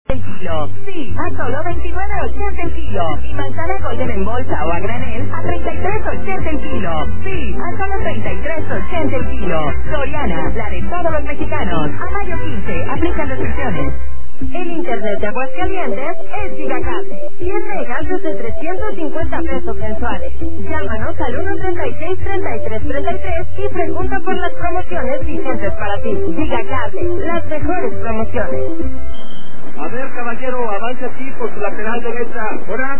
el kilo. Sí, a solo 29.80 el kilo. Y manzana golden en bolsa o a granel a 33.80 el kilo. Sí, a solo 33.80 el kilo. Soriana, la de todos los mexicanos. A mayo 15, aplican restricciones. El internet de Aguascalientes es Gigacable. 100 megas desde 350 pesos mensuales. Llámanos al 136-3333 y pregunta por las promociones vigentes para ti. Gigacable, las mejores promociones. A ver, caballero, avance aquí por su lateral derecha.